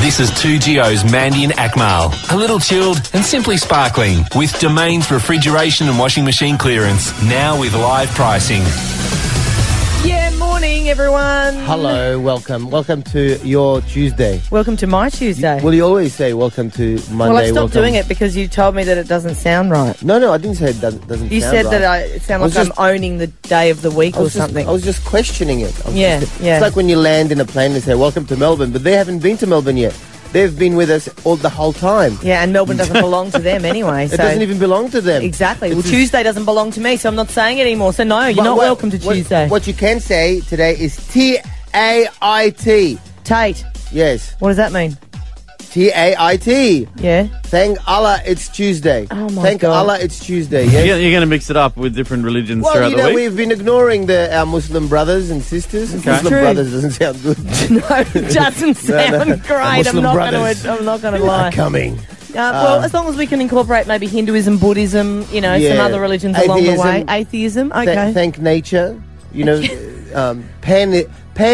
This is 2GO's Mandy and Akmal. A little chilled and simply sparkling with Domain's refrigeration and washing machine clearance. Now with live pricing. Yeah, morning everyone. Hello, welcome. Welcome to your Tuesday. Welcome to my Tuesday. Well, you always say welcome to Monday. Well, I stopped doing it because you told me that it doesn't sound right. No, I didn't say it doesn't You sound said right. that it sounded like I'm owning the day of the week or something. I was just questioning it. Yeah. It's like when you land in a plane and say, welcome to Melbourne, but they haven't been to Melbourne yet. They've been with us the whole time. Yeah, and Melbourne doesn't belong to them anyway. It doesn't even belong to them. Exactly. Well, Tuesday doesn't belong to me, so I'm not saying it anymore. So no, you're not welcome to Tuesday. What you can say today is T-A-I-T. Tate. Yes. What does that mean? T-A-I-T. Yeah. Thank Allah it's Tuesday. Oh my Thank God. Allah it's Tuesday. Yes? You're going to mix it up with different religions Well, throughout you know, the week? we've been ignoring our Muslim brothers and sisters. Okay. Muslim True. brothers doesn't sound good. No, it doesn't sound great. Muslim brothers I'm not going to lie. Coming. Well, as long as we can incorporate maybe Hinduism, Buddhism, some other religions along the way. Atheism, okay. Thank nature. You know, panists.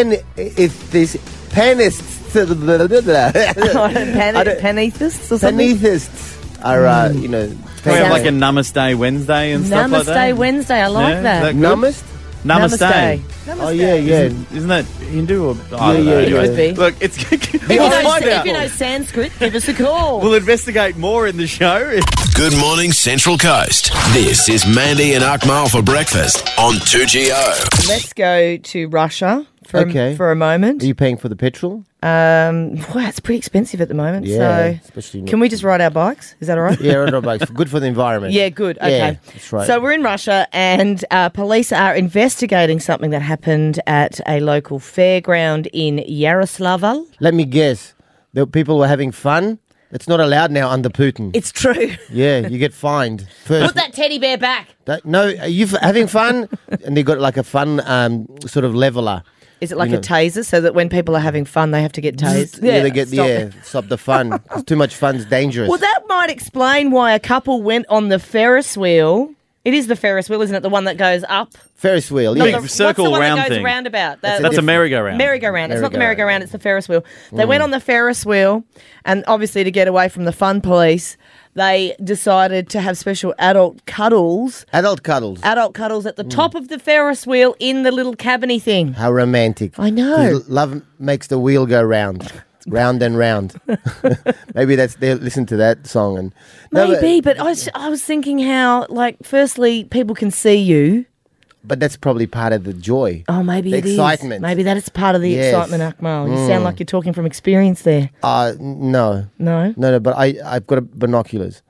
Panetheists or something? Panetheists are, Can we have like a Namaste Wednesday and stuff like that? Namaste Wednesday, I like Yeah, that. is that good? Namaste. Namaste. Oh, yeah. Isn't that Hindu or... I don't know. Yeah. Anyway. Could be. Look, it's... If you know Sanskrit, give us a call. We'll investigate more in the show. Good morning, Central Coast. This is Mandy and Akmal for breakfast on 2GO. Let's go to Russia Okay. for a moment. Are you paying for the petrol? Well, it's pretty expensive at the moment. Yeah, So especially... can we just ride our bikes? Is that all right? Yeah, road bikes. Good for the environment. Yeah, good. Okay. Yeah, that's right. So we're in Russia and police are investigating something that happened at a local fairground in Yaroslavl. Let me guess. The people were having fun. It's not allowed now under Putin. It's true. Yeah, you get fined. First, Put that teddy bear back. no, are you having fun? And they got like a fun sort of leveler. Is it like a taser so that when people are having fun, they have to get tased? Yeah, they get stop. stop the fun. 'Cause too much fun's dangerous. Well, that might explain why a couple went on the Ferris wheel. It is the Ferris wheel, isn't it? The one that goes up. Ferris wheel. Not Yeah, the circle what's the one round that goes thing. roundabout? That's a merry-go-round. Merry-go-round. It's not the Merry-go-round. merry-go-round, it's the Ferris wheel. They went on the Ferris wheel, and obviously to get away from the fun police, they decided to have special adult cuddles. Adult cuddles. Adult cuddles at the top of the Ferris wheel in the little cabiny thing. How romantic. I know. 'Cause love makes the wheel go round. Round and round. Maybe they listen to that song and Maybe, but I was thinking how, like, firstly, people can see you. but that's probably part of the joy. Oh, maybe The it is. excitement. Maybe that is part of the Yes. excitement, Akmal. You sound like you're talking from experience there. No. No? No, but I've got binoculars.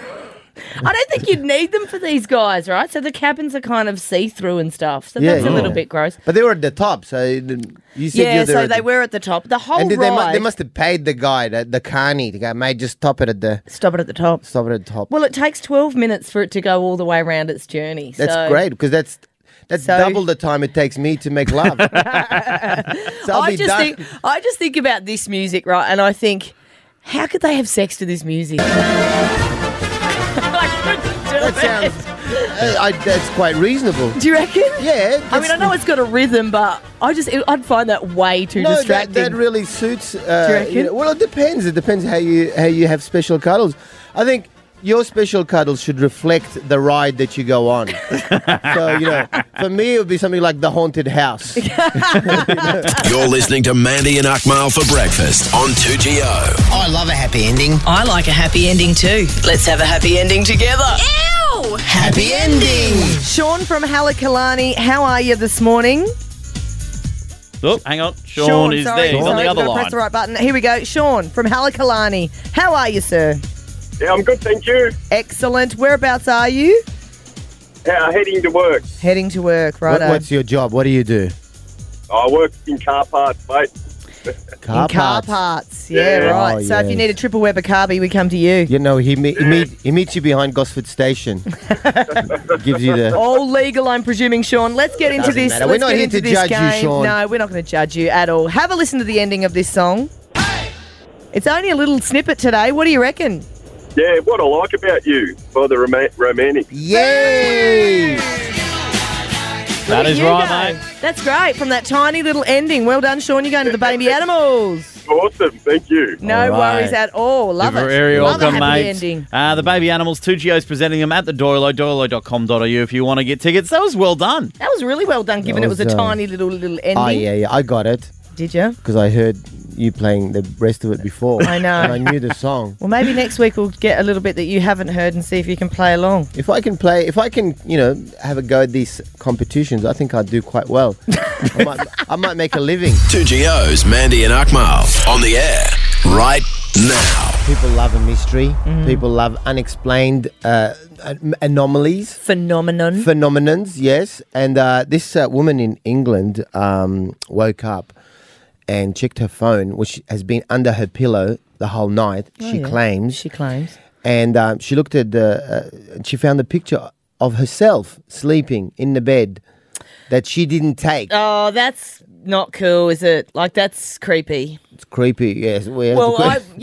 I don't think you'd need them for these guys, right? So the cabins are kind of see-through and stuff. So Yeah, that's a yeah. little bit gross. But they were at the top, so you said Yeah, you're there so at they the- were at the top. The whole And did ride... they must have paid the guy, the carney, to go, mate, just stop it at the Stop it at the top. top. Well, it takes 12 minutes for it to go all the way around its journey. That's so great, because that's So- double the time it takes me to make love. So I'll be done. I just think about this music, right? And I think, how could they have sex to this music? I couldn't do That it. sounds. That's quite reasonable. Do you reckon? Yeah. I mean, I know it's got a rhythm, but I'd find that way too No, distracting. that really suits. reckon? Well, it depends. It depends how you have special cuddles. I think your special cuddles should reflect the ride that you go on. So, for me, it would be something like the haunted house. You're listening to Mandy and Akmal for breakfast on 2GO. I love a happy ending. I like a happy ending too. Let's have a happy ending together. Ew! Happy ending! Sean from Halakalani, how are you this morning? Oh, hang on. Sean is sorry, there. He's on sorry, the other gotta line. Press the right button. Here we go. Sean from Halakalani, how are you, sir? Yeah, I'm good, thank you. Excellent. Whereabouts are you? Heading to work. Heading to work, right? What's your job? What do you do? I work in car parts, mate. Car Car parts. parts. Yeah, Yeah. right. Oh, so if you yes. need a triple Weber carby, we come to you. He meets you behind Gosford Station. Gives you the. All legal, I'm presuming, Sean. Let's get into Doesn't this. matter. Let's We're not get here into to this judge you, game. Sean. No, we're not going to judge you at all. Have a listen to the ending of this song. It's only a little snippet today. What do you reckon? Yeah, what I like about you for the romantic. Yay! That is You right, go. mate. That's great. From that tiny little ending. Well done, Sean. You're going to the baby animals. awesome. Thank you. No All right. worries at all. Love You're it. very Love welcome, a happy mate. ending. The Baby Animals, 2GO's presenting them at the Doilo, doilo.com.au if you want to get tickets. That was well done. That was really well done, given it was a was, tiny little ending. Oh, yeah, I got it Did you? because I heard you playing the rest of it before. I know. And I knew the song. Well, maybe next week we'll get a little bit that you haven't heard and see if you can play along. If I can, have a go at these competitions, I think I'd do quite well. I might make a living. 2GO's Mandy and Akmal on the air right now. People love a mystery. People love unexplained anomalies. Phenomenons, yes. And this woman in England woke up and checked her phone, which has been under her pillow the whole night, she claims. She claims. And she looked at she found a picture of herself sleeping in the bed that she didn't take. Oh, that's not cool, is it? Like, that's creepy. It's creepy, yes. Well,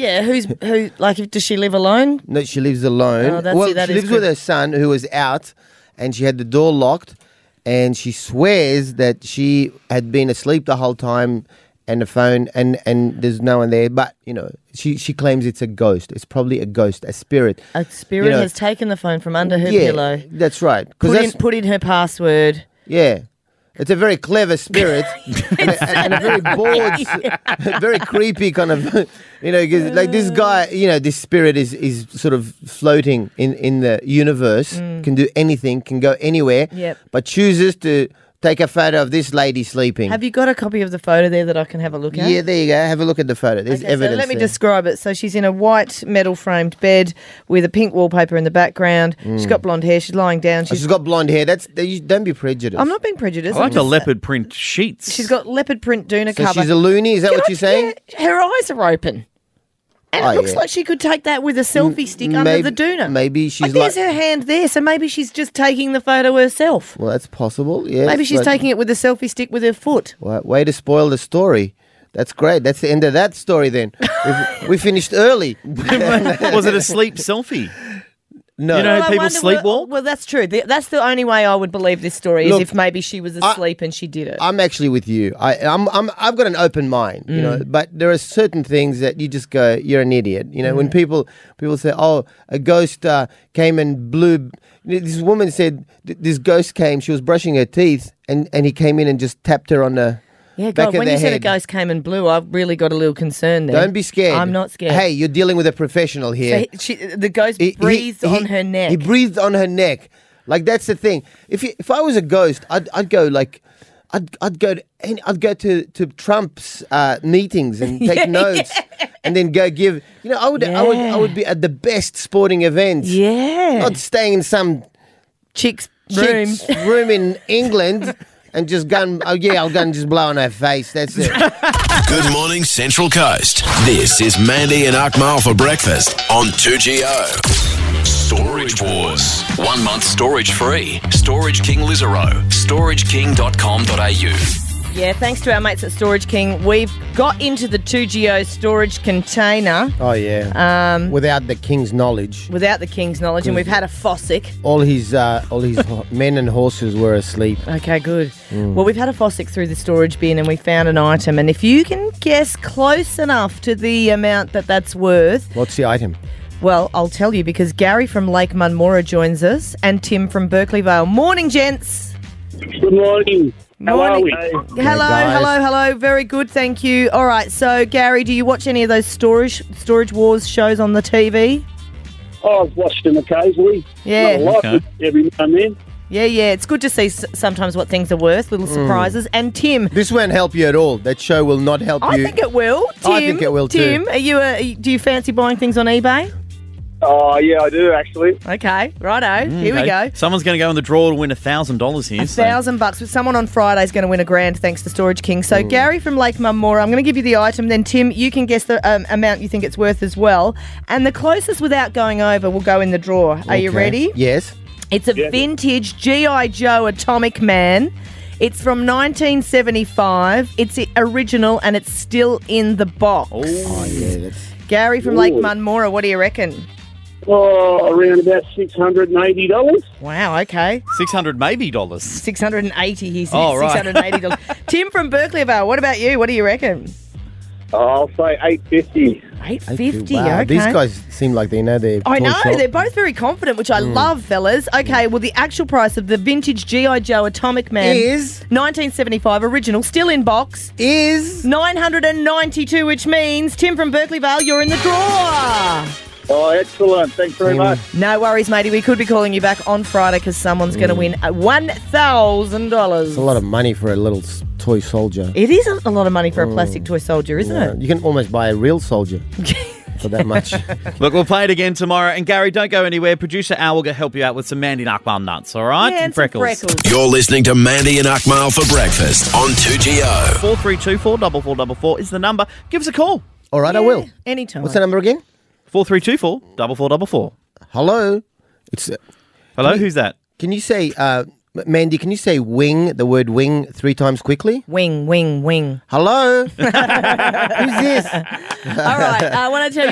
who? Like, does she live alone? No, she lives alone. Oh, she lives with her son who was out, and she had the door locked, and she swears that she had been asleep the whole time, and the phone, and there's no one there. But, she claims it's a ghost. It's probably a ghost, a spirit. A spirit has taken the phone from under her Yeah, pillow. that's right. Put in her password. Yeah. It's a very clever spirit and a very bored, very creepy kind of, 'cause like this guy, this spirit is sort of floating in the universe, can do anything, can go anywhere, but chooses to take a photo of this lady sleeping. Have you got a copy of the photo there that I can have a look at? Yeah, there you go. Have a look at the photo. There's evidence. So let me there. describe it. So she's in a white metal framed bed with a pink wallpaper in the background. She's got blonde hair. She's lying down. She's got blonde hair. Don't be prejudiced. I'm not being prejudiced. I like the leopard print sheets. She's got leopard print doona So cover. she's a loony. Is that what you're saying? Yeah, her eyes are open. And it looks like she could take that with a selfie stick under the doona. Maybe she's there's her hand there, so maybe she's just taking the photo herself. Well, that's possible, yes. Maybe she's taking it with a selfie stick with her foot. Well, way to spoil the story. That's great. That's the end of that story then. We finished early. Was it a sleep selfie? No. You know Well, I people wonder- sleepwalk? Well, that's true. That's the only way I would believe this story is Look, if maybe she was asleep and she did it. I'm actually with you. I've got an open mind, but there are certain things that you just go, you're an idiot. When people say, oh, a ghost came and blew. This woman said this ghost came. She was brushing her teeth, and he came in and just tapped her on the Yeah, back God, of when the you said a head. ghost came and blew, I've really got a little concern there. Don't be scared. I'm not scared. Hey, you're dealing with a professional here. So the ghost breathed on her neck. He breathed on her neck. Like, that's the thing. If I was a ghost, I'd go like. I'd go to Trump's meetings and take notes, and then go give. I would be at the best sporting events. Yeah. Not staying in some Chick's room. room in England and just go and, I'll go and just blow on her face. That's it. Good morning, Central Coast. This is Mandy and Akmal for breakfast on 2GO. Storage Wars. 1 month storage free. Storage King Lisarow. StorageKing.com.au. Yeah, thanks to our mates at Storage King, we've got into the 2GO storage container Oh yeah. Without the king's knowledge, without the King's knowledge, and we've had a fossick. all his men and horses were asleep. Okay, good. Well, we've had a fossick through the storage bin and we found an item, and if you can guess close enough to the amount that's worth, What's the item? well, I'll tell you, because Gary from Lake Munmora joins us and Tim from Berkeley Vale. Morning, gents. Good morning. How are we? Hello, guys. hello. Very good, thank you. All right, so Gary, do you watch any of those Storage Wars shows on the TV? Oh, I've watched them occasionally. Yeah. Not a lot, Okay. but every now and then. Yeah, it's good to see sometimes what things are worth, little surprises. And Tim, This won't help you at all. That show will not help I you. think it will. Tim, I think it will too. Tim, do you fancy buying things on eBay? Oh, yeah, I do, actually. Okay, righto. Here we go. Someone's going to go in the draw to win $1,000 here. so- $1,000. Someone on Friday is going to win $1,000 thanks to Storage King. So Gary from Lake Munmora, I'm going to give you the item. Then Tim, you can guess the amount you think it's worth as well. And the closest without going over will go in the draw. Are you Okay. ready? Yes. It's a vintage G.I. Joe Atomic Man. It's from 1975. It's original and it's still in the box. Oh yeah. That's Gary from Lake Munmora, what do you reckon? Oh, around about $680. Wow, okay. $600 maybe dollars. 680, he said. Oh, right. $680. Tim from Berkeley Vale, what about you? What do you reckon? I'll say 850. 850, Wow, okay. these guys seem like they know their I toy know, shop. they're both very confident, which I love, fellas. Okay, well, the actual price of the vintage G.I. Joe Atomic Man Is 1975 original, still in box, is $992, which means Tim from Berkeley Vale, you're in the draw. Oh, excellent. Thanks very much. No worries, matey. We could be calling you back on Friday because someone's going to win $1,000. it's a lot of money for a little toy soldier. It is a lot of money for a plastic toy soldier, isn't it? You can almost buy a real soldier for that much. Look, we'll play it again tomorrow. And Gary, don't go anywhere. Producer Al will help you out with some Mandy and Akmal nuts, all right? Yeah, and some freckles. You're listening to Mandy and Akmal for breakfast on 2GO. 4324 4444 is the number. Give us a call. All right, I will. Anytime. What's the number again? 4324 4444. Hello. It's. Hello, who's that? Can you say, Mandy? Can you say "wing"? The word "wing" 3 times quickly. Wing, wing, wing. Hello. Who's this? All right, I want to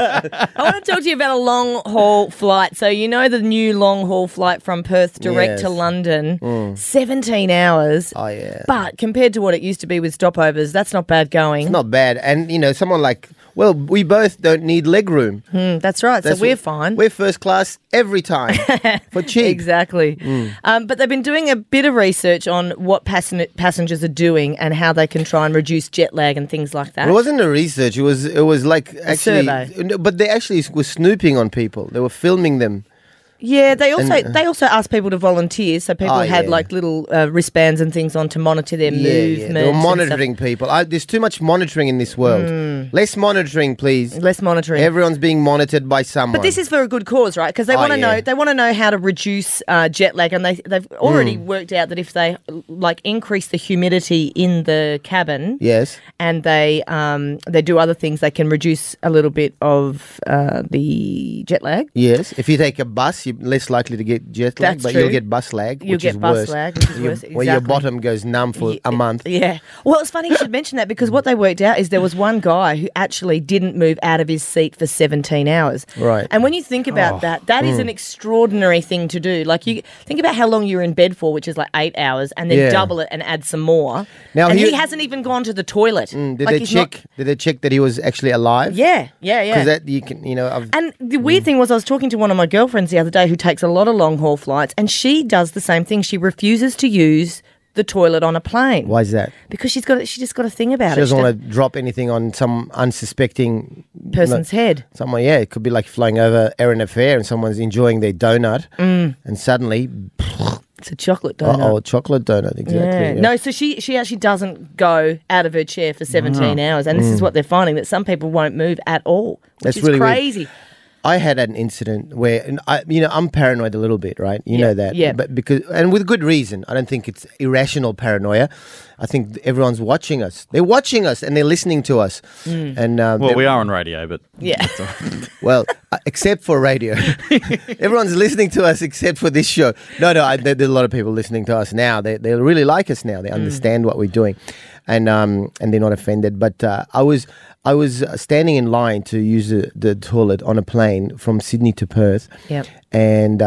talk to you about a long haul flight. So you know the new long haul flight from Perth direct to Yes. London, 17 hours. Oh yeah. But compared to what it used to be with stopovers, that's not bad going. Not bad. And someone like. Well, we both don't need leg room. That's right. So we're fine. We're first class every time for cheap. Exactly. But they've been doing a bit of research on what passengers are doing and how they can try and reduce jet lag and things like that. It wasn't a research. It was like actually, survey. but they actually were snooping on people. They were filming them. Yeah, they also asked people to volunteer, so people had like little wristbands and things on to monitor their movement. Yeah. They were monitoring people. There's too much monitoring in this world. Less monitoring, please. Less monitoring. Everyone's being monitored by someone. But this is for a good cause, right? Because they want to know. They want to know how to reduce jet lag, and they've already worked out that if they like increase the humidity in the cabin, yes, and they do other things, they can reduce a little bit of the jet lag. Yes, if you take a bus, you're less likely to get jet lag, That's but true. you'll get bus lag, You'll which get is bus worse. lag, which is worse. Where your Exactly. bottom goes numb for a month. Yeah. Well, it's funny you should mention that because what they worked out is there was one guy who actually didn't move out of his seat for 17 hours. Right. And when you think about that is an extraordinary thing to do. Like, you think about how long you're in bed for, which is like 8 hours, and then double it and add some more. Now, and he he hasn't even gone to the toilet. Did they check that he was actually alive? Yeah. Because that you can, And the weird thing was I was talking to one of my girlfriends the other day who takes a lot of long-haul flights, and she does the same thing. She refuses to use the toilet on a plane. Why is that? Because she just got a thing about She it. doesn't want to drop anything on some unsuspecting person's head. Someone, it could be like flying over Erin Affair and someone's enjoying their donut, and suddenly, It's a chocolate donut. chocolate donut, exactly. Yeah. Yeah. No, so she actually doesn't go out of her chair for 17 hours, and this is what they're finding, that some people won't move at all, which That's is really weird. crazy. I had an incident where, and I'm paranoid a little bit, right? You know that, yeah. But and with good reason. I don't think it's irrational paranoia. I think everyone's watching us. They're watching us and they're listening to us. And Well, we are on radio, but... Yeah. well, except for radio, everyone's listening to us except for this show. No, there's a lot of people listening to us now. They really like us now. They understand what we're doing, and they're not offended. But I was standing in line to use the toilet on a plane from Sydney to Perth. Yep. And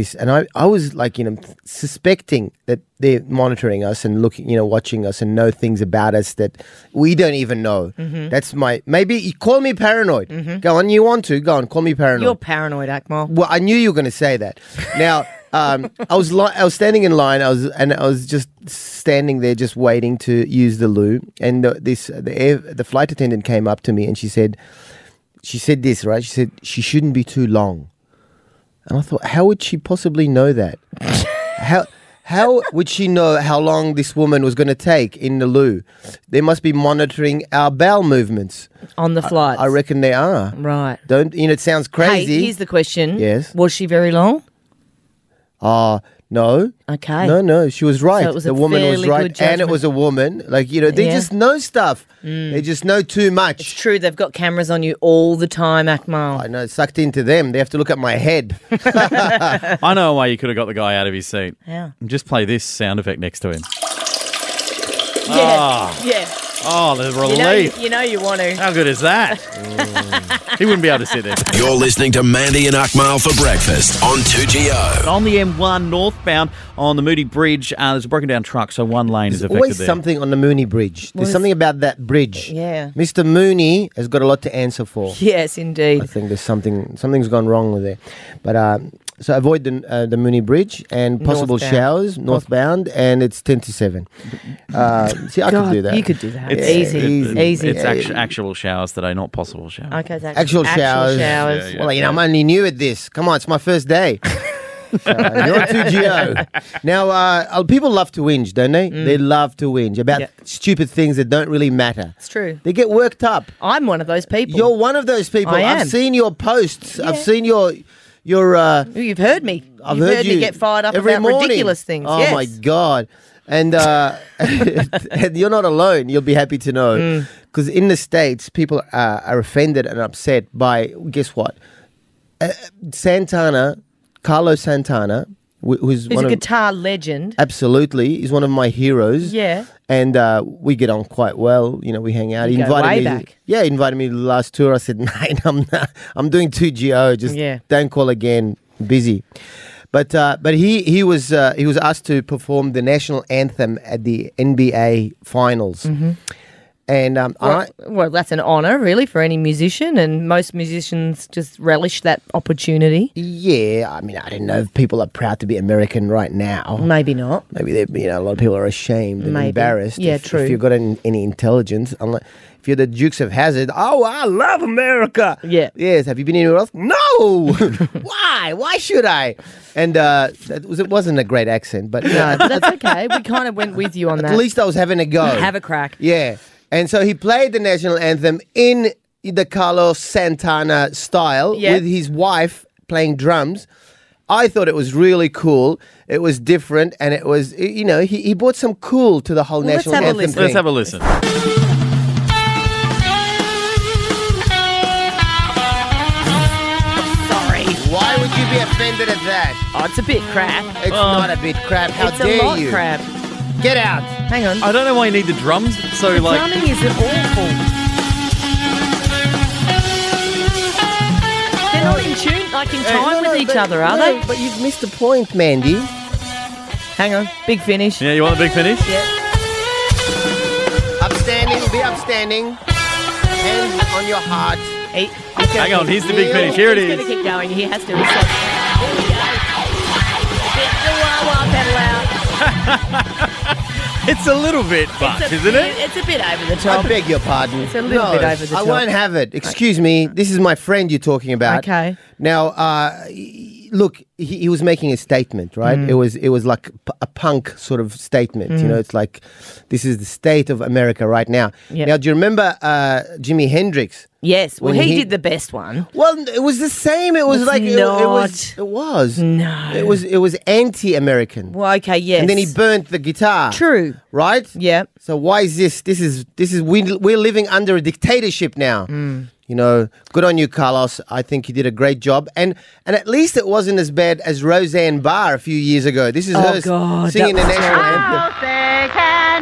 I was like, suspecting that they're monitoring us and looking, watching us and know things about us that we don't even know. That's maybe you call me paranoid. Go on, you want to go on, call me paranoid. You're paranoid, Akmal. Well, I knew you were going to say that. Now, I was standing in line. I was just standing there, just waiting to use the loo. And the flight attendant came up to me and she said this, right? She said she shouldn't be too long. And I thought, how would she possibly know that? How would she know how long this woman was going to take in the loo? They must be monitoring our bowel movements On the flights. I reckon they are. Right. It sounds crazy. Hey, here's the question. Yes. Was she very long? No. Okay. No, she was right. So it was the a woman was fairly right, good and it judgment. was a woman. They just know stuff. They just know too It's much. true, they've got cameras on you all the time, Akmal. I know, it's sucked into them. They have to look at my head. I know a way you could have got the guy out of his seat. How? Just play this sound effect next to him. Yeah. Yeah. Oh, the relief. You know you want to. How good is that? He wouldn't be able to sit there. You're listening to Mandy and Akmal for breakfast on 2GO. On the M1 northbound on the Moody Bridge, there's a broken down truck, so one lane is There's affected always there. something on the Mooney Bridge. There's something about that bridge. Yeah. Mr. Mooney has got a lot to answer for. Yes, indeed. I think there's something's gone wrong with there. But so avoid the Mooney Bridge and possible Northbound. showers northbound, and it's 10 to 7. See, I could do that. You could do that. It's Easy. It's actual showers today, not possible showers. Okay, it's Actual showers. showers. Well, I'm only new at this. Come on, it's my first day. So, you're 2GO. Now, people love to whinge, don't they? They love to whinge about stupid things that don't really matter. It's true. They get worked up. I'm one of those people. You're one of those people. I am. I've seen your posts. I've seen your You've heard me. I've You've heard you me get fired up every about morning. ridiculous things. Oh yes. my God. And, and you're not alone. You'll be happy to know. Because in the States, people are offended and upset by, guess what? Carlos Santana, who's Who's one a of... guitar legend. Absolutely. He's one of my heroes. Yeah. And we get on quite well. You know, we hang out. You He go invited way me. back. Yeah, he invited me to the last tour. I said, mate, I'm doing 2GO. Just don't call again. Busy. But he was asked to perform the national anthem at the NBA Finals. Mm-hmm. And Well, that's an honour, really, for any musician, and most musicians just relish that opportunity. yeah, I mean, I don't know if people are proud to be American right now. Maybe not. Maybe a lot of people are ashamed and Maybe. embarrassed. Yeah, if, true. If you've got any intelligence, unless, if you're the Dukes of Hazzard, oh, I love America. Yeah. Yes. Have you been anywhere else? No. Why? Why should I? And it wasn't a great accent, but No, but that's okay. We kind of went with you on that. at least I was having a go. Have a crack. Yeah. And so he played the national anthem in the Carlos Santana style Yeah. with his wife playing drums. I thought it was really cool. It was different, and it was, he brought some cool to the whole Well, let's national have a anthem listen. thing. Let's have a listen. Sorry. Why would you be offended at that? Oh, it's a bit crap. It's not a bit crap. How it's dare a lot you? crap. Get out. Hang on. I don't know why you need the drums. So, The like, drumming is awful. They're not in tune, like in time with each other, are they? But you've missed the point, Mandy. Hang on. Big finish. yeah, you want the big finish? Yeah. Upstanding, be upstanding. Hands on your heart. Hang on, here's the big finish. Here it He's is. going to keep going. He has to. Here we go. Get the wah-wah pedal out. It's a little bit much, isn't it? It's a bit over the I top. beg your pardon. It's a little bit over the I top. won't have it. Excuse me. This is my friend you're talking about. Okay. Now, look, he was making a statement, right? It was like a punk sort of statement. You know, it's like, this is the state of America right now. Yep. Now, do you remember Jimi Hendrix? Yes. Well, When he he- did the best one. Well, it was the same. It was It's like it was. not. It was. No. It was anti-American. Well, okay, yes. And then he burnt the guitar. True. Right? Yeah. So why is this? This is we're living under a dictatorship now. You know, good on you, Carlos. I think you did a great job. And at least it wasn't as bad as Roseanne Barr a few years ago. This is Oh, her God, singing the that was national terrible. anthem.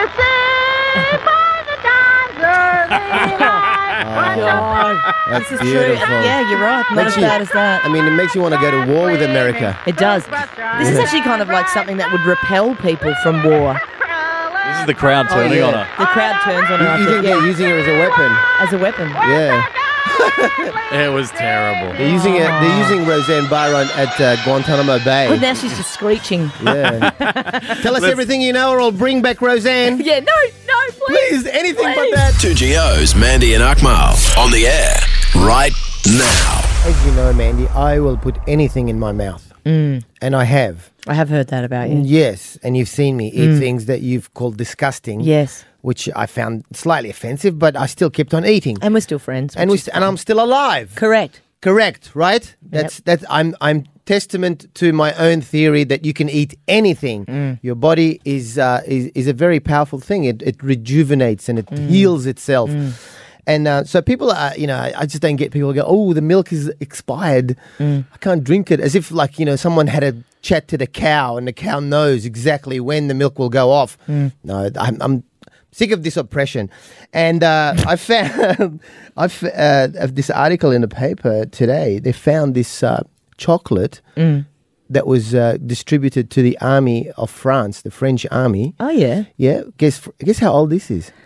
God. That's This is true. beautiful. Yeah, you're right. Not Makes as you- bad as that. I mean, it makes you want to go to war with America. It does. This is actually kind of like something that would repel people from war. This is the crowd turning yeah. on her. The crowd turns on her. I You think think, they're using her as a weapon? as a weapon. Yeah. It was terrible. They're using it. They're using Roseanne Barr at Guantanamo Bay. Well, now she's just screeching. Yeah. Tell us everything you know, or I'll bring back Roseanne. Yeah, no, please. Please, anything but Please. that. 2GO's Mandy and Akmal on the air right now. As you know, Mandy, I will put anything in my mouth. And I have. I have heard that about you. Yes, and you've seen me eat things that you've called disgusting. Yes. Which I found slightly offensive, but I still kept on eating. And we're still friends. And I'm still alive. Correct. Correct, right? That's I'm testament to my own theory that you can eat anything. Your body is a very powerful thing. It rejuvenates and it heals itself. And so people are, I just don't get people who go, oh, the milk is expired. I can't drink it. As if like, someone had a chat to the cow and the cow knows exactly when the milk will go off. No, I'm sick of this oppression. And I found this article in the paper today. They found this chocolate that was distributed to the army of France, the French army. Oh, yeah. Yeah. Guess how old this is?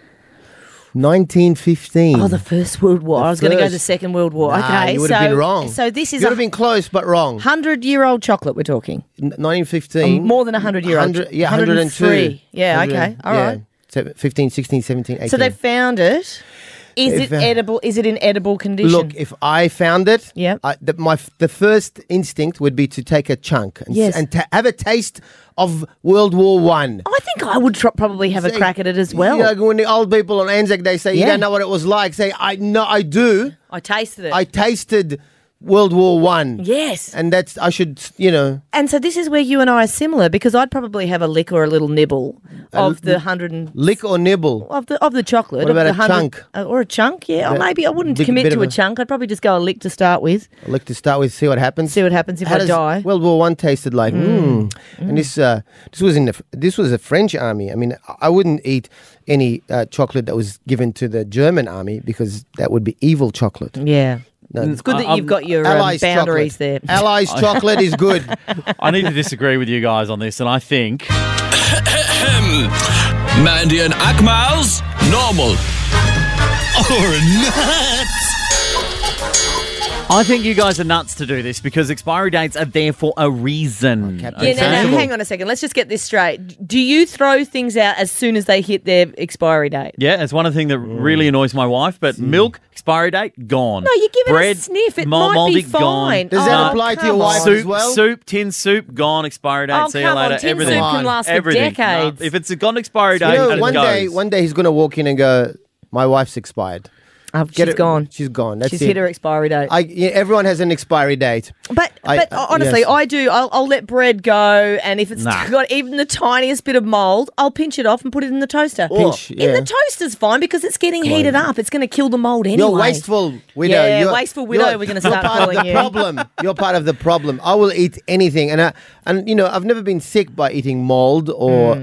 1915. Oh, the First World War. I was going to go to the Second World War. Nah, okay, you would have been wrong. So this is You would have been close, but wrong. 100-year-old chocolate we're talking. 1915. More than 100-year-old. 102. Yeah, 100, okay. All right. 15, 16, 17, 18. So they found it. Is it edible? Is it in edible condition? Look, if I found it, Yep. the first instinct would be to take a chunk and, Yes. and have a taste of World War One. I think I would probably have a crack at it as well. You know, when the old people on Anzac Day say, you Yeah. don't know what it was like, say, I do. I tasted it. I tasted World War One. Yes. And that's, I should, you know. And so this is where you and I are similar, because I'd probably have a lick or a little nibble of the 100 and Lick or nibble? of the chocolate. What of about the a 100 chunk? Or a chunk, yeah. Or Yeah. maybe I wouldn't Big commit bit to of a chunk. I'd probably just go a lick to start with. I like to start with, see what happens. See what happens if How I does die. World War One tasted like. And this was a French army. I mean, I wouldn't eat any chocolate that was given to the German army because that would be evil chocolate. Yeah. No. It's good that you've got your Allies boundaries chocolate. there. Allies chocolate is good. I need to disagree with you guys on this, and I think Mandy and Akmal's normal or nuts. I think you guys are nuts to do this because expiry dates are there for a reason. Captain Yeah, now, Sensible. hang on a second. Let's just get this straight. Do you throw things out as soon as they hit their expiry date? Yeah, it's one of the things that really annoys my wife. But milk expiry date gone. No, you give it Bread, a sniff. It mo- might moldy, be fine. Does that Oh, apply to your come wife on. as well? Tin soup, gone. Expiry date. Oh, See you come on. later. Tin Everything. soup can last for Everything. decades. No, if it's gone expiry date, You know, and one it goes. day he's going to walk in and go, my wife's expired. Oh, Get she's it- gone. She's gone. That's She's it. hit her expiry date. Everyone has an expiry date. But I- honestly, yes. I do. I'll let bread go, and if it's Nah. got even the tiniest bit of mould, I'll pinch it off and put it in the toaster. Pinch, In yeah. the toaster's fine because it's getting heated up. It's going to kill the mould anyway. You're wasteful widow. Yeah, wasteful widow, we're gonna start you're part of calling the you. problem. You're part of the problem. I will eat anything, and you know, I've never been sick by eating mold or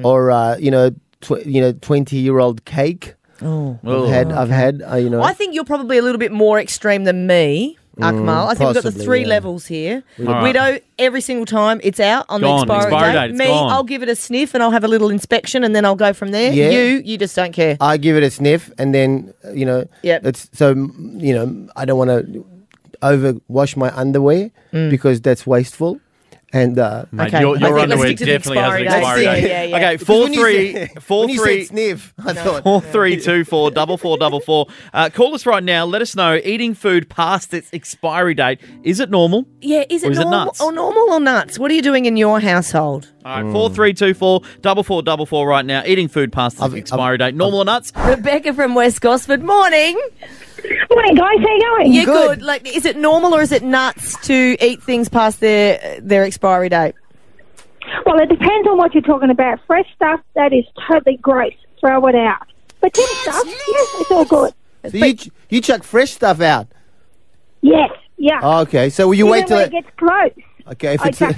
20-year-old cake. I've had you know. I think you're probably a little bit more extreme than me, Akmal. I think we've got the possibly, 3 yeah. levels here. right. Widow, every single time it's out on Gone. the Expiry date. date, it's Me, gone. I'll give it a sniff and I'll have a little inspection and then I'll go from there. Yeah. You just don't care. I give it a sniff, and then you know, Yep. it's so you know, I don't want to overwash my underwear because that's wasteful. And Mate, Okay. your I think let's underwear stick to the definitely has an expiry expiry date. date. Yeah. Okay, Because when you 4-3 said sniff, I thought 4324 4444. Call us right now. Let us know. Eating food past its expiry date, is it normal? Yeah, is Or it is it normal nuts? or normal or nuts? What are you doing in your household? All right, 4324 4444 right now. Eating food past its expiry date, normal or nuts? Rebecca from West Gosford. Morning. Morning, guys. How you going? Yeah, good. Like, is it normal or is it nuts to eat things past their expiry date? Well, it depends on what you're talking about. Fresh stuff, that is totally gross. Throw it out. But tin stuff, yes, it's all good. so you chuck fresh stuff out. Yes, yeah. Oh, okay, so will you Even wait till when it gets close, okay? If I it's chuck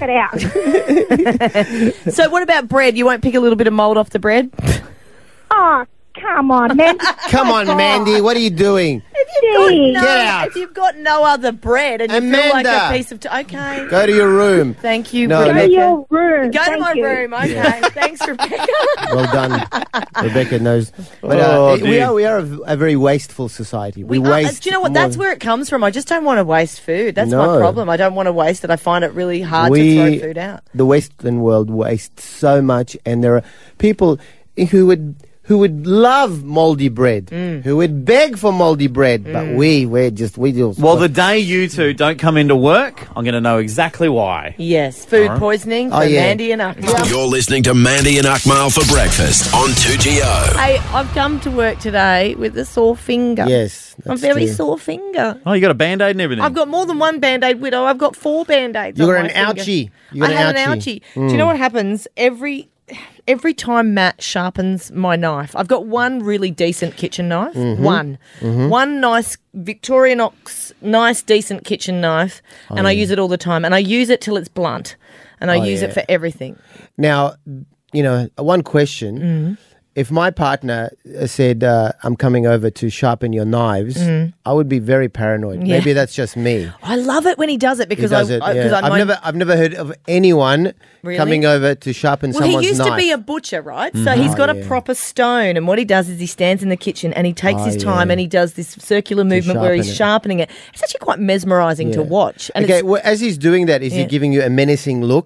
it out. So what about bread? You won't pick a little bit of mould off the bread? Oh, come on, man. come on, Mandy, what are you doing? Gee. Get out. If you've got no other bread and you feel like Amanda. a piece of... Okay. Go to your room. Thank you, No, Go to Rebecca. your room. Go to Thank my you. room. Okay. Thanks, Rebecca. Well done, Rebecca knows. But Oh, we dear. are a very wasteful society. We are- waste. do you know what? more That's where it comes from. I just don't want to waste food. That's my No. problem. I don't want to waste it. I find it really hard to We- throw food out. the Western world wastes so much, and there are people who would love moldy bread, who would beg for moldy bread, but we just. Well, the day you two don't come into work, I'm going to know exactly why. Yes, food poisoning for Oh, yeah. Mandy and Akmal. You're listening to Mandy and Akmal for breakfast on 2GO. Hey, I've come to work today with a sore finger. Yes, a that's very true. sore finger. Oh, you got a Band-Aid and everything? I've got more than one Band-Aid, Widow. I've got 4 Band-Aids. You on got my an finger. ouchie. You got I an had an ouchie. ouchie. Do you know what happens? Every time Matt sharpens my knife, I've got one really decent kitchen knife. One nice Victorinox, nice decent kitchen knife, and I use it all the time. And I use it till it's blunt, and I use it yeah. for everything. Now, you know, one question. if my partner said, I'm coming over to sharpen your knives, I would be very paranoid. Yeah. Maybe that's just me. I love it when he does it He because does it, yeah. I've never heard of anyone Really? coming over to sharpen Well, someone's he used knife. to be a butcher, right? So he's got a yeah. proper stone, and what he does is he stands in the kitchen and he takes Oh, his time yeah. and he does this circular movement where he's sharpen sharpening it. It's actually quite mesmerising to Yeah. watch. And Okay, it's, well, as he's doing that, is he Yeah. giving you a menacing look?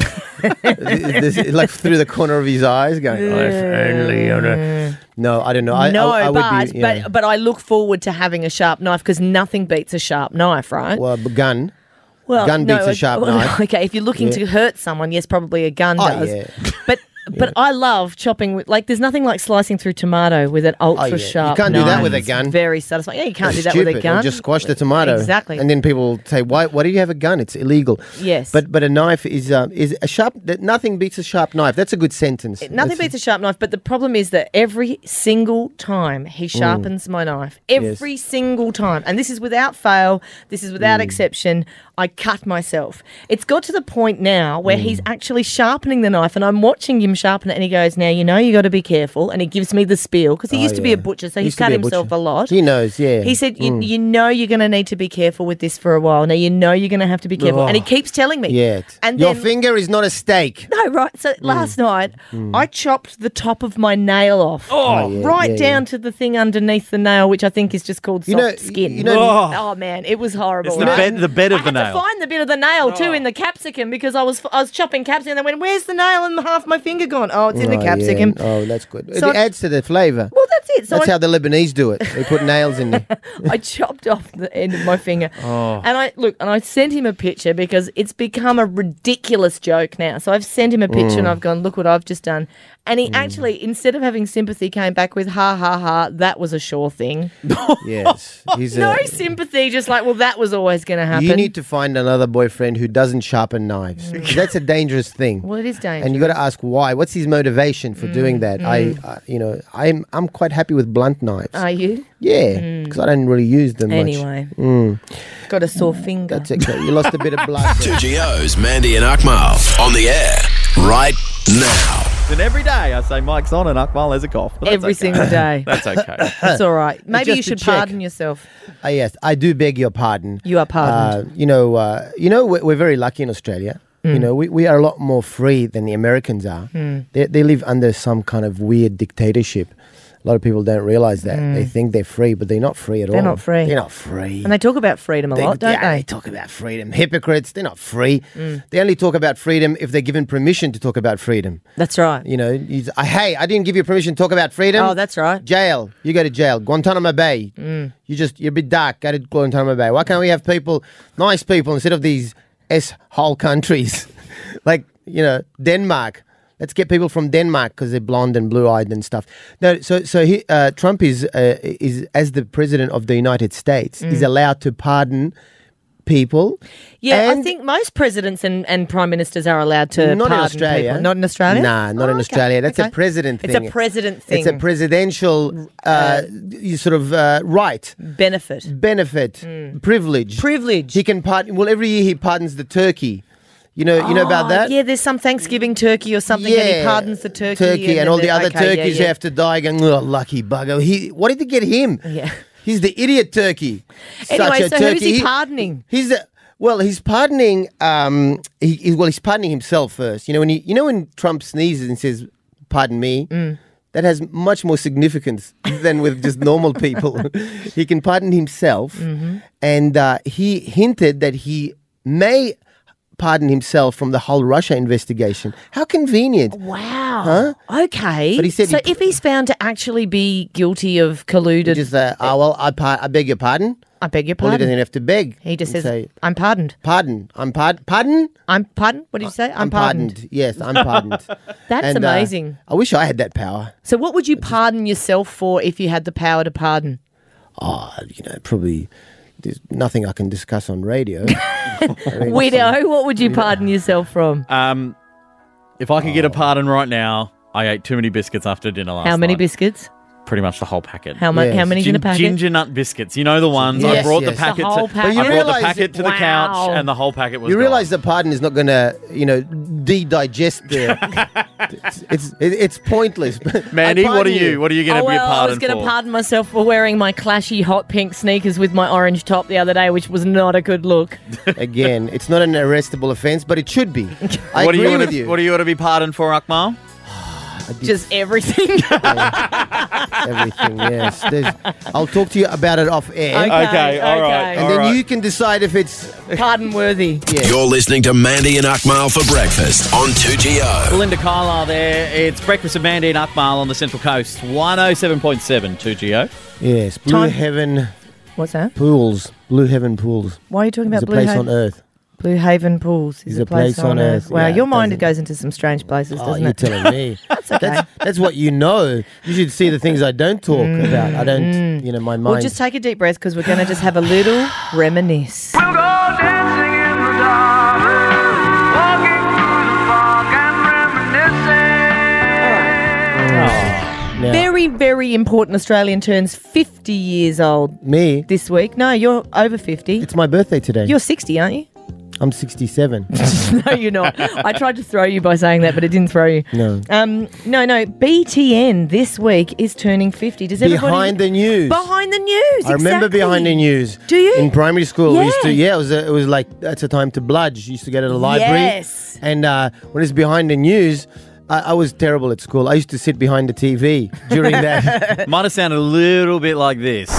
Like through the corner of his eyes, going, "If only on a-" No, I don't know. I would be, yeah. but I look forward to having a sharp knife because nothing beats a sharp knife, right? Well, a gun. Well, gun beats a sharp knife. Okay, if you're looking Yeah. to hurt someone, yes, probably a gun Oh, does. yeah. But I love chopping with, like, there's nothing like slicing through tomato with an ultra yeah. sharp You can't do that knife. with a gun. It's very satisfying. Yeah, you can't do that Stupid. with a gun. Or just squash the tomato. Exactly. And then people say, "Why do you have a gun? It's illegal." Yes. But a knife is a sharp. Nothing beats a sharp knife. That's a good sentence. Nothing beats a sharp knife, but the problem is that every single time he sharpens my knife, every single time, and this is without fail, this is without exception, I cut myself. It's got to the point now where he's actually sharpening the knife, and I'm watching him sharpen it, and he goes, "Now, you know you got to be careful," and he gives me the spiel, because he used to be a butcher, so he's Used to cut be a himself butcher. a lot. He knows, yeah. He said, you know you're going to need to be careful with this for a while. Now, you know you're going to have to be careful. And he keeps telling me. Yeah. And Your then, finger is not a steak. No, right. So last night, I chopped the top of my nail off. Right down to the thing underneath the nail, which I think is just called soft skin. Oh, man, it was horrible. It's the right? bed of the I had nail. to find the bit of the nail, too, in the capsicum, because I was chopping capsicum, and I went, "Where's the nail?" And half my finger gone. Oh, it's in the capsicum. Yeah. Oh, that's good. So it adds to the flavour. Well, that's it. So That's how the Lebanese do it. They put nails in there. I chopped off the end of my finger. And I sent him a picture because it's become a ridiculous joke now. So I've sent him a picture and I've gone, "Look what I've just done." And he actually, instead of having sympathy, came back with, "Ha, ha, ha, that was a sure thing." Yes. He's No sympathy, just like, well, that was always going to happen. You need to find another boyfriend who doesn't sharpen knives. That's a dangerous thing. Well, it is dangerous. And you got to ask why. What's his motivation for doing that? I'm quite happy with blunt knives. Are you? Yeah, because I don't really use them Anyway. Got a sore finger. much. That's okay. You lost a bit of blood. there. 2GO's Mandy and Akmal on the air right now. And every day I say Mike's on and Akmal has a cough. But that's Every okay. single day. That's okay. It's all right. Maybe Just you to should check. pardon yourself. Yes, I do beg your pardon. You are pardoned. We're very lucky in Australia. We are a lot more free than the Americans are. They live under some kind of weird dictatorship. A lot of people don't realise that. They think they're free, but they're not free at all. They're not free. They're not free. And they talk about freedom a lot, don't They they? talk about freedom. Hypocrites, they're not free. They only talk about freedom if they're given permission to talk about freedom. That's right. Hey, I didn't give you permission to talk about freedom. Oh, that's right. Jail. You go to jail. Guantanamo Bay. You're a bit dark. Go to Guantanamo Bay. Why can't we have nice people, instead of these S-hole countries like, Denmark? Let's get people from Denmark because they're blonde and blue-eyed and stuff. No, Trump is as the president of the United States, is allowed to pardon people. Yeah, I and- think most presidents and prime ministers are alled to Not in pardon Australia. people. Not in Australia? Nah, not in okay. Australia. That's a Okay. president thing. It's a president thing. It's a presidential right, benefit, privilege. Privilege. He can pardon. Well, every year he pardons the turkey. You know about that? Yeah, there's some Thanksgiving turkey or something, and he pardons the turkey. and all the other okay, turkeys who have to die. Going, oh, lucky bugger. What did they get him? Yeah. He's the idiot turkey. Anyway, Such a so who's turkey. he pardoning? He's pardoning. He's pardoning himself first. When Trump sneezes and says, "Pardon me," that has much more significance than with just normal people. He can pardon himself, and he hinted that he may pardon himself from the whole Russia investigation. How convenient. Wow. Huh? Okay. But he said so he- if he's found to actually be guilty of colluded, Just, I beg your pardon. I beg your Well, he pardon. doesn't have to beg. He just And says, say, "I'm pardoned." pardon. Pardon? I'm pardoned. What did you say? I'm pardoned. Yes, I'm pardoned. That's And, amazing. I wish I had that power. So, what would you pardon yourself for if you had the power to pardon? Probably there's nothing I can discuss on radio. Widow, what would you pardon yourself from? If I could get a pardon right now, I ate too many biscuits after dinner last night. How many biscuits? pretty much the whole packet. How many's in a packet? Ginger nut biscuits. You know the ones. I Yes, brought the yes. packet. The whole To, packet. But you I brought the realise packet to the couch, Wow. and the whole packet was. You gone. realise the pardon is not going to, de-digest there. it's pointless. Mandy, I what are pardon you? What are you going to be I was pardoned going to for? pardon myself for wearing my clashy hot pink sneakers with my orange top the other day, which was not a good look. Again, it's not an arrestable offence, but it should be. I What do agree you with want to? you. What do you want to be pardoned for, Akmal? Just everything. Everything, yes. I'll talk to you about it off air. Okay, all right. And then you can decide if it's... Pardon worthy. Yeah. You're listening to Mandy and Akmal for breakfast on 2GO. Belinda Carlisle there. It's Breakfast of Mandy and Akmal on the Central Coast. 107.7 2GO. Yes, Blue Time- Heaven What's that? Pools. Blue Heaven Pools. Why are you talking It's about a place on Earth. Blue Haven Pools is a place on Earth. Wow, Yeah, your mind doesn't- goes into some strange places, Oh, doesn't you're it? telling me. That's okay. That's what you know. You should see the things I don't talk about. I don't, my mind. Well, just take a deep breath because we're going to just have a little reminisce. Now, Very, very important Australian turns 50 years old me, this week. No, you're over 50. it's my birthday today. You're 60, aren't you? I'm 67. No, you're not. I tried to throw you by saying that, but it didn't throw you. No. No. BTN this week is turning 50. Does everybody... Behind the news. Behind the news, I remember exactly. Behind the News. Do you? In primary school, we used to. Yeah. Yeah, it was like that's a time to bludge. You used to get at a library. Yes. And when it's Behind the News, I was terrible at school. I used to sit behind the TV during that. Might have sounded a little bit like this.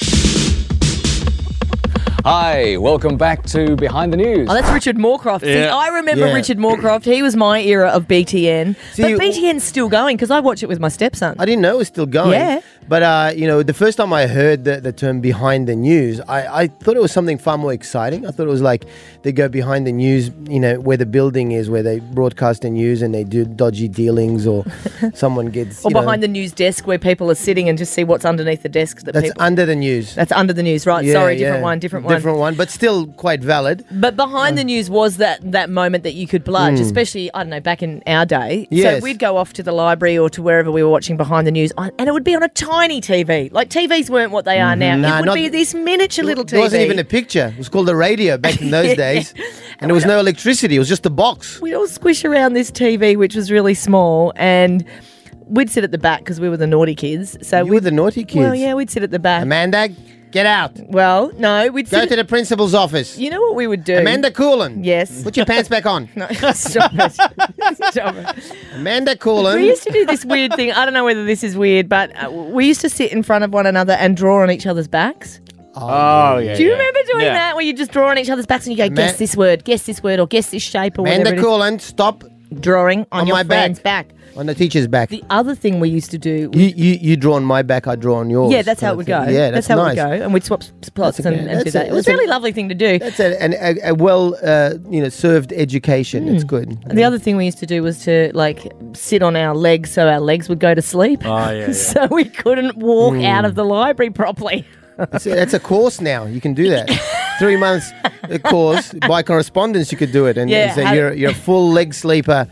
Hi, welcome back to Behind the News. Oh, that's Richard Moorcroft. See, Yeah. I remember Yeah. Richard Moorcroft. He was my era of BTN. See, but BTN's still going because I watch it with my stepson. I didn't know it was still going. Yeah. But, the first time I heard the term behind the news, I thought it was something far more exciting. I thought it was like they go behind the news, where the building is, where they broadcast the news and they do dodgy dealings or someone gets... Or behind the news desk where people are sitting and just see what's underneath the desk. That's people... under the news. That's under the news, right? Yeah, Sorry, yeah. different one. Different one, but still quite valid. But behind the news was that moment that you could bludge, especially, I don't know, back in our day. Yes. So we'd go off to the library or to wherever we were watching Behind the News, and it would be on a tiny TV. Like, TVs weren't what they are now. Nah, it would not- be this miniature little TV. There wasn't even a picture. It was called a radio back in those days. And there was no electricity. It was just a box. We'd all squish around this TV, which was really small, and we'd sit at the back because we were the naughty kids. So You were the naughty kids. Well, yeah, we'd sit at the back. Amanda, get out. Well, no, we'd Go sit. to the principal's office. You know what we would do? Amanda Coolan. Yes. Put your pants back on. No, stop it. Stop it. Amanda Coolan. We used to do this weird thing. I don't know whether this is weird, but we used to sit in front of one another and draw on each other's backs. Oh, yeah. Do you remember doing Yeah. that where you just draw on each other's backs and you go, guess this word, or guess this shape, or Amanda whatever it is? Coolan, stop Drawing on your my friend's back. on the teacher's back. The other thing we used to do... You draw on my back, I draw on yours. Yeah, that's how it would go. Yeah, that's how nice. it would go. And we'd swap plots That's okay. and do That's that. a- It was that's a really a- lovely thing to do. That's a well, served education. It's good. And the other thing we used to do was to sit on our legs so our legs would go to sleep. Oh, yeah. So we couldn't walk out of the library properly. That's a course now. You can do that. 3 months a course by correspondence. You could do it, and Yeah, so how- you're a full leg sleeper.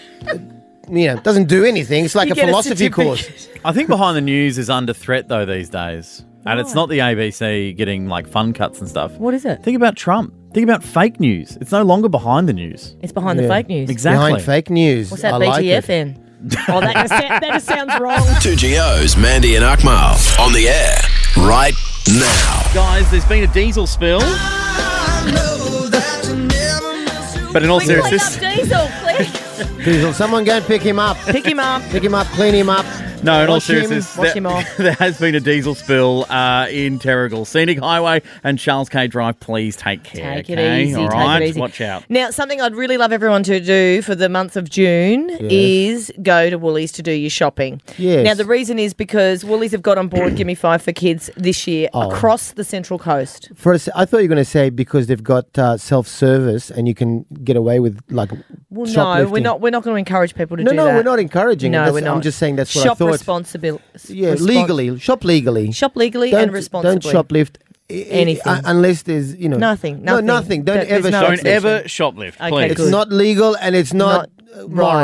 Doesn't do anything. It's like You a get a philosophy course. certificate. I think Behind the News is under threat, though, these days. And it's not the ABC getting, fun cuts and stuff. What is it? Think about Trump. Think about fake news. It's no longer behind the news. It's behind the Yeah. fake news. Exactly. Behind fake news. What's that, I like it. BTFN? Oh, that just sounds wrong. 2GO's Mandy and Akmal on the air right now. Guys, there's been a diesel spill. But in all We clean up seriousness, Diesel, click. Diesel, someone go and pick him up. Pick him up. Pick him up, clean him up. no, in all Wash him, seriousness, wash him off. there has been a diesel spill in Terrigal. Scenic Highway and Charles K Drive, please take care. Take it okay? easy. All Take right? it easy. Watch out. Now, something I'd really love everyone to do for the month of June is go to Woolies to do your shopping. Yes. Now, the reason is because Woolies have got on board Gimme 5 for Kids this year Oh. across the Central Coast. I thought you were going to say because they've got self-service and you can get away with Well, no, shoplifting. we're not going to encourage people to No, do no, that. we're not encouraging it. No, That's- we're not. I'm just saying that's what Shop I thought. responsibility. Yeah, legally. Shop legally. Shop legally Don't- and responsibly. Don't shoplift Anything. unless there's, Nothing. No, nothing. Don't There's ever no shoplift. Don't ever shoplift, Okay, please. It's good. not legal and it's not moral. Right.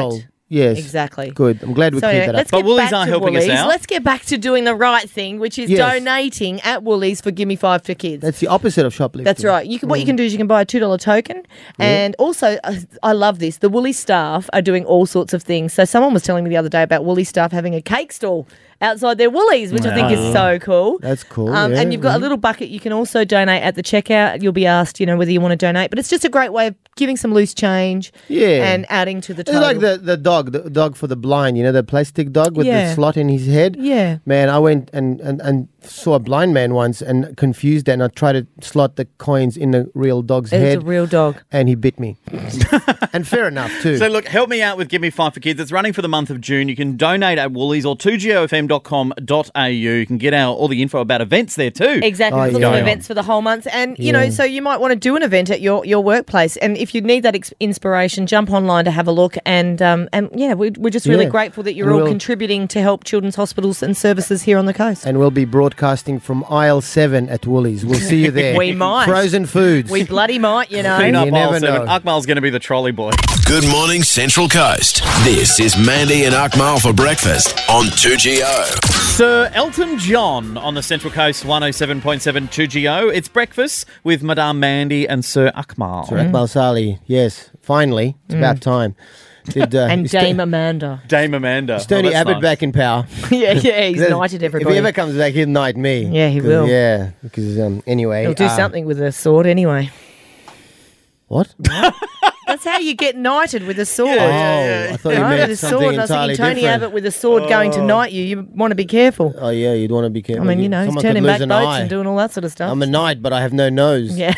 Yes. Exactly. Good. I'm glad we So cleared anyway, that let's up. get Woolies back aren't to helping us Woolies. out. Let's get back to doing the right thing, which is Yes. donating at Woolies for Gimme 5 for Kids. That's the opposite of shoplifting. That's right. What you can do is you can buy a $2 token. And also, I love this. The Woolies staff are doing all sorts of things. So someone was telling me the other day about Woolies staff having a cake stall outside their Woolies, which I think is so cool. That's cool. And you've got a little bucket you can also donate at the checkout. You'll be asked, whether you want to donate. But it's just a great way of giving some loose change and adding to the It's total. like the dog for the blind, the plastic dog with Yeah. the slot in his head. Yeah. Man, I went and saw a blind man once and confused that, and I tried to slot the coins in the real dog's It's head. a real dog. And he bit me. And fair enough, too. So look, help me out with Give Me 5 for Kids. It's running for the month of June. You can donate at Woolies or 2gofm.com.au. You can get all the info about events there too. Exactly. There's lots of events for the whole month. And, so you might want to do an event at your workplace. And if you need that inspiration, jump online to have a look. And we're just really grateful that you're And all we'll- contributing to help children's hospitals and services here on the coast. And we'll be broadcasting from aisle 7 at Woolies. We'll see you there. We might. Frozen foods. We bloody might, Clean up You aisle never 7. know. Akmal's going to be the trolley boy. Good morning, Central Coast. This is Mandy and Akmal for breakfast on 2GO. Sir Elton John on the Central Coast 107.7 2GO. It's breakfast with Madame Mandy and Sir Akmal. Sir Akmal Sali. Yes, finally. It's about time. And Dame Amanda. Dame Amanda. Is Tony Oh, that's Abbott nice. back in power? yeah, he's knighted everybody. If he ever comes back, he'll knight me. Yeah, he will. Yeah, because anyway. He'll do something with a sword anyway. What? That's how you get knighted, with a sword. I thought you No, meant with a something sword. And I was entirely thinking Tony different. Abbott with a sword going to knight you. You want to be careful. Oh, yeah, you'd want to be careful. I mean, he's Someone could turning lose back an boats eye. and doing all that sort of stuff. I'm a knight, but I have no nose. Yeah.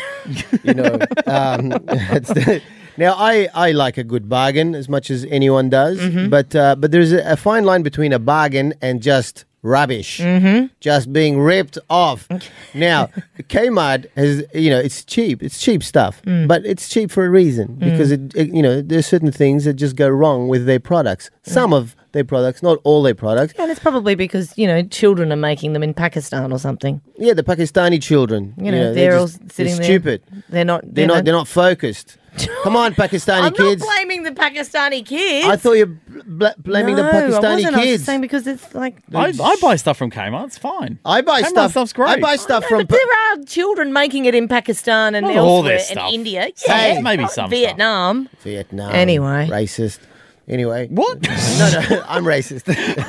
Now, I like a good bargain as much as anyone does, Mm-hmm. but there's a fine line between a bargain and just rubbish, just being ripped off. Now, Kmart has, it's cheap. It's cheap stuff, but it's cheap for a reason because there's certain things that just go wrong with their products. Some of their products, not all their products. And it's probably because, children are making them in Pakistan or something. Yeah, the Pakistani children. They're all sitting they're there. stupid. They're not. They're not focused. Come on, Pakistani I'm kids. not blaming the Pakistani kids. I thought you were blaming the I Pakistani wasn't. I was kids. just saying because it's like. I buy stuff from Kmart. It's fine. I buy Kmart stuff. stuff's great. I buy stuff from. But there are children making it in Pakistan and Not all their elsewhere and stuff. India. Hey, Yeah, maybe some Vietnam. Vietnam. Anyway. Racist. Anyway. What? No, I'm racist.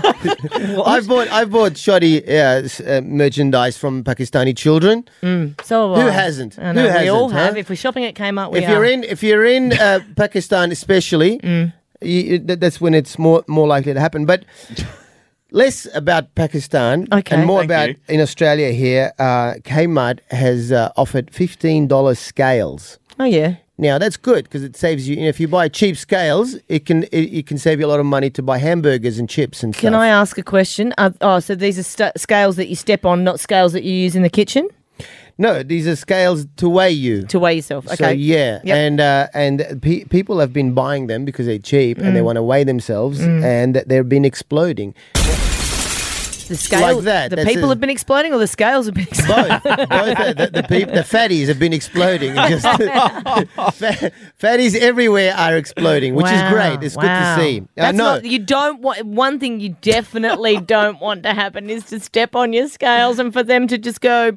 I've bought shoddy merchandise from Pakistani children. So Who hasn't? I know, Who we hasn't? all huh? have. If we're shopping at Kmart, we If you're in Pakistan, especially, that's when it's more likely to happen. But less about Pakistan and more Thank about you. in Australia here. Kmart has offered $15 scales. Oh yeah. Now that's good because it saves you. If you buy cheap scales, it can save you a lot of money to buy hamburgers and chips and stuff. Can I ask a question? So these are scales that you step on, not scales that you use in the kitchen No, these are scales to weigh you. to weigh yourself. Okay. So yeah, Yep. and people have been buying them because they're cheap and they want to weigh themselves, and they've been exploding. The scale, like that. The That's people a- have been exploding, or the scales have been exploding. Both the fatties have been exploding. Just fatties everywhere are exploding, which is great. It's good to see. That's no, not, you don't want. One thing you definitely don't want to happen is to step on your scales and for them to just go.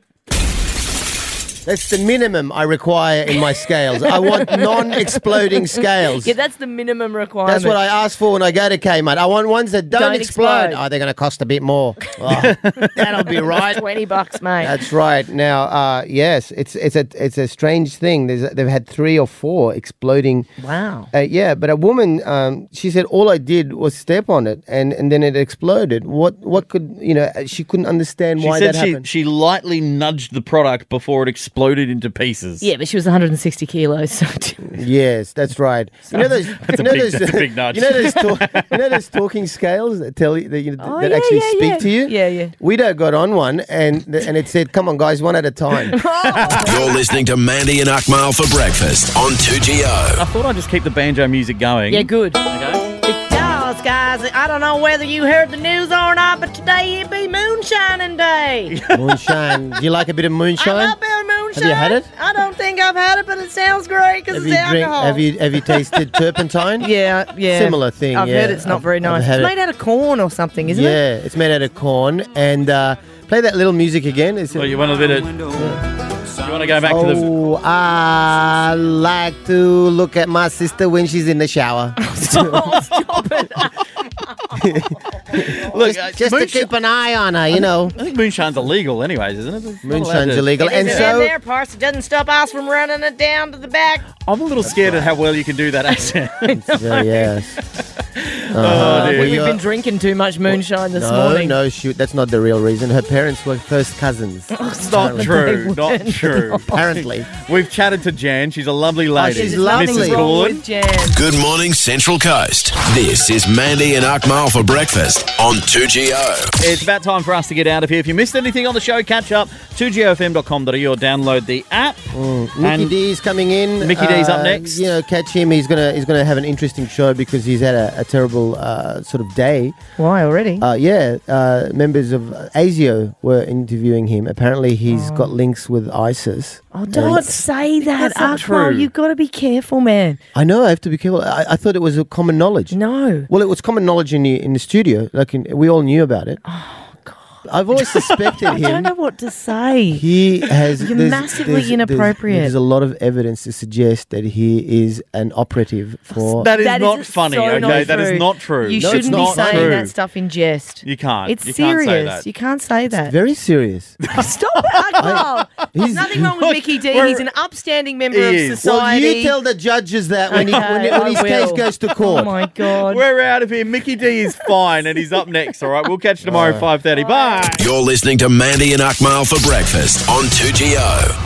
that's the minimum I require in my scales. I want non-exploding scales. Yeah, that's the minimum requirement. That's what I ask for when I go to Kmart. I want ones that don't Don't explode. explode. Oh, they're going to cost a bit more. Oh, that'll be right. $20, mate. That's right. Now, yes, it's a strange thing. They've had 3 or 4 exploding. Wow. Yeah, but a woman, she said all I did was step on it, and then it exploded. What could she couldn't understand She why said that happened. she lightly nudged the product before it exploded into pieces. Yeah, but she was 160 kilos. So Yes, that's right. You know those. That's a big nudge. You know those talking scales that tell you that, Oh, that yeah, actually yeah, speak yeah. to you. Yeah, yeah. Widow got on one, and it said, "Come on, guys, one at a time." You're listening to Mandy and Akmal for breakfast on 2GO. I thought I'd just keep the banjo music going. yeah, good. Okay. Because, guys, I don't know whether you heard the news or not, but today it be moonshining day. Moonshine. Do you like a bit of I moonshine? love a bit of moonshine. moonshine. Have you had it? I don't think I've had it, but it sounds great because it's alcohol. Have you tasted turpentine? Yeah. Similar thing. I've heard it's not very nice. It's made out of corn or something, isn't it? Yeah, it's made out of corn. And play that little music again. You want a bit of... You want to go back to the... Oh, I like to look at my sister when she's in the shower. Stop it. Look, just to keep an eye on her, you know. I think moonshine's illegal anyways, isn't it? Moonshine's illegal. And so there, Parse, it doesn't stop us from running it down to the back. I'm a little scared at how well you can do that accent. Yes. We've been drinking too much moonshine this morning. No, shoot. That's not the real reason. Her parents were first cousins. It's not true. Not true. Apparently. We've chatted to Jan. She's a lovely lady. She's lovely. Mrs. Corlin. Good morning, Central Coast. This is Mandy and Akmal for breakfast on 2GO. It's about time for us to get out of here. If you missed anything on the show, catch up 2gofm.com.au or download the app. Mickey D's coming in. Mickey D's up next. You know, catch him. He's gonna have an interesting show because he's had a terrible sort of day. Why already? Members of ASIO were interviewing him. Apparently, he's got links with ISIS. Oh, don't say that, Akmal. You've got to be careful, man. I know. I have to be careful. I thought it was a common knowledge. No. Well, it was common knowledge in the studio. We all knew about it. Oh, God. I've always suspected him. I don't know what to say. You're massively inappropriate. There's a lot of evidence to suggest that he is an operative for... That is not funny, so okay? That is not true. You shouldn't be saying that stuff in jest. You can't. It's you serious. Can't say that. You can't say that. It's very serious. Stop it, Akmal. There's nothing wrong with Mickey D. He's an upstanding member of society. Well, you tell the judges that when his case goes to court. Oh, my God. We're out of here. Mickey D is fine, and he's up next, all right? We'll catch you tomorrow at 5:30. Bye. You're listening to Mandy and Akmal for breakfast on 2GO.